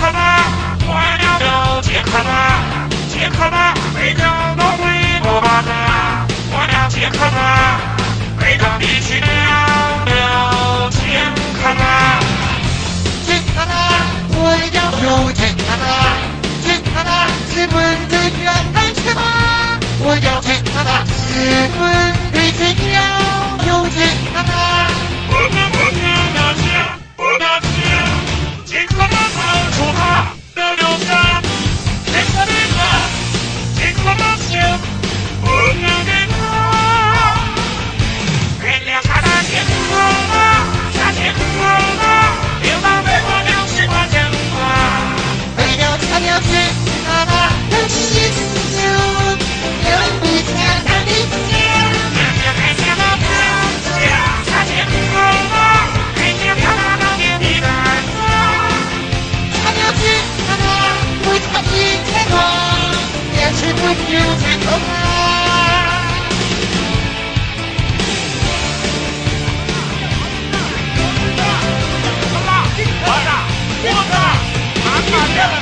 吧，我要杰克吧，杰克吧，每个都会过吧的，我要杰克吧，每个必须要杰克吧，杰克吧，我要有杰克吧，杰克吧，资本的原来是吧，我要杰克吧，资本必须要有杰克吧。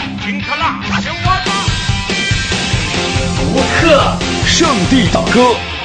我克，圣地打歌。